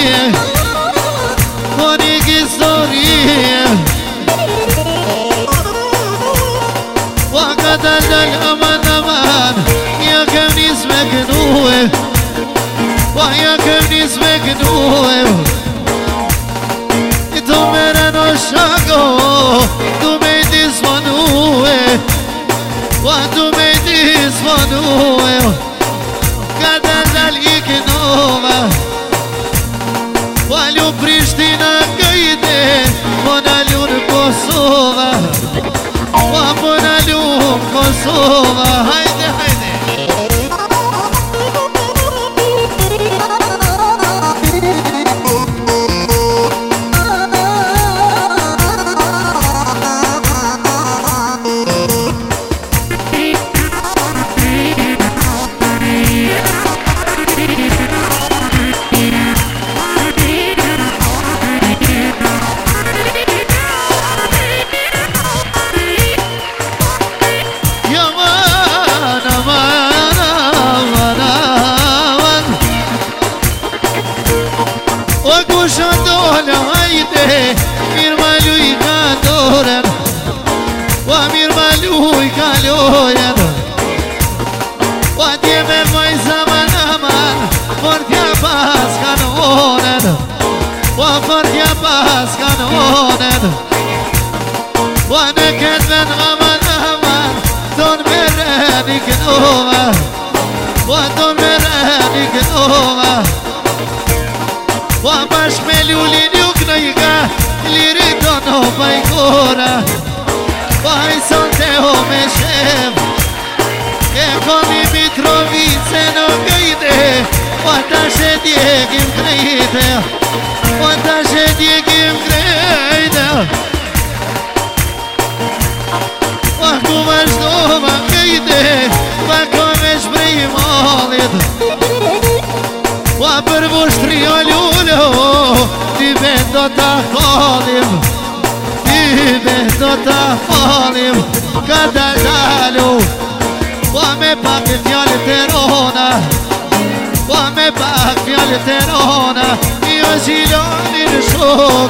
هونيك السورية وقد الأمان أمان يا كنيس مجنوه ويا كنيس مجنوه تومرن شاقو تو میدیس منوه و تو میدیس منوه قدر الإكنوه ولو بريشتينا قيدة ونالون كوسوفا ومنالون كوسوفا هيدي هيدي مير مالوي كادورن ومير مالوي كالوين ودي بموي زمان امان فرديا باس كانونن وفرديا باس كانونن ونكد من غمان امان دون مراني كنوما ودون مراني كنوما ومش مليولين يقنيقا اللي ردونو بايكورا وهاي سنتهو مشيب يكوني متروفيسة نو قيدة وتشديك مقريدة وتشديك مقريدة وحكو مجدوما قيدة وحكو مش بريمالد وبربوش تريالولو ديبندو تخالم ديبندو تخالم كدالو وامي باك فيال تيرونا وامي باك فيال تيرونا يوزيلوني نشوك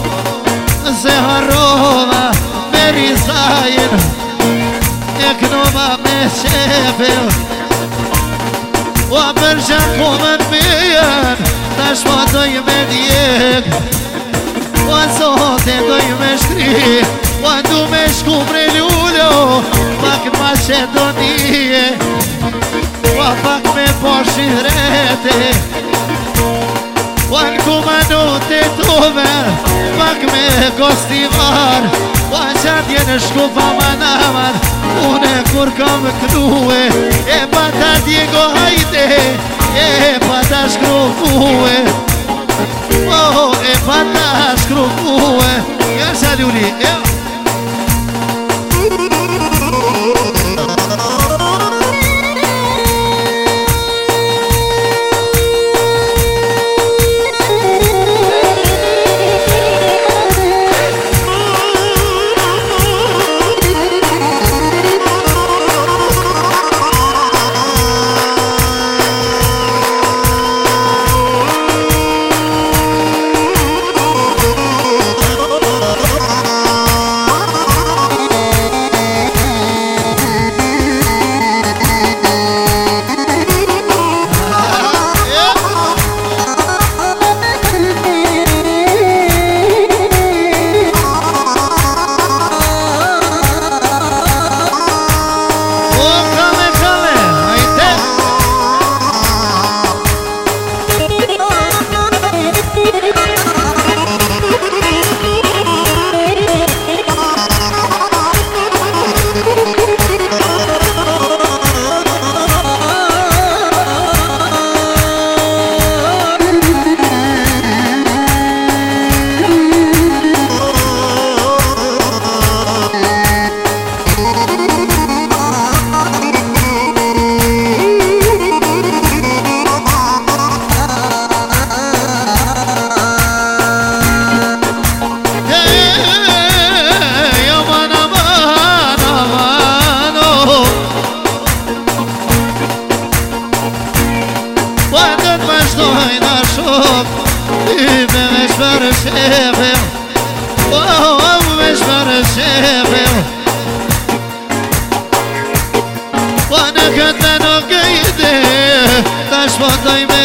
زهروما مري زاين اكنوما مشيفل وبرجعكم من بيان تشوى ضي مديك وصوت ضي مشتري وانتو مشكو بريلولو فاك ما شدوني وفاك من بوشي ريتي وانكو منوتي توبر فاك من كوستيفار وانشاد ينشكو فمنامن ونكور كم كنوه e pata Diego haide e pata scrofue oh e pata scrofue ya saluli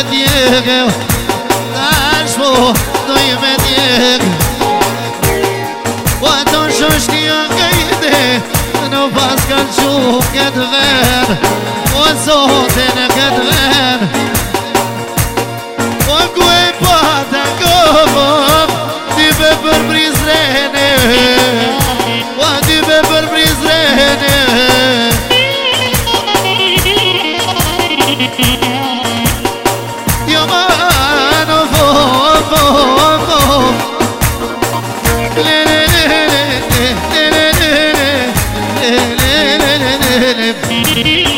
diego Dașmo, nu-i me diego Atunci nu știam că ide Nu pas că-nciu cât ven O zote-ne cât ven O cu-e poate găvăm Dibe per prizrene O dibe per prizrene Io mano vo Le le le le le le le le le le le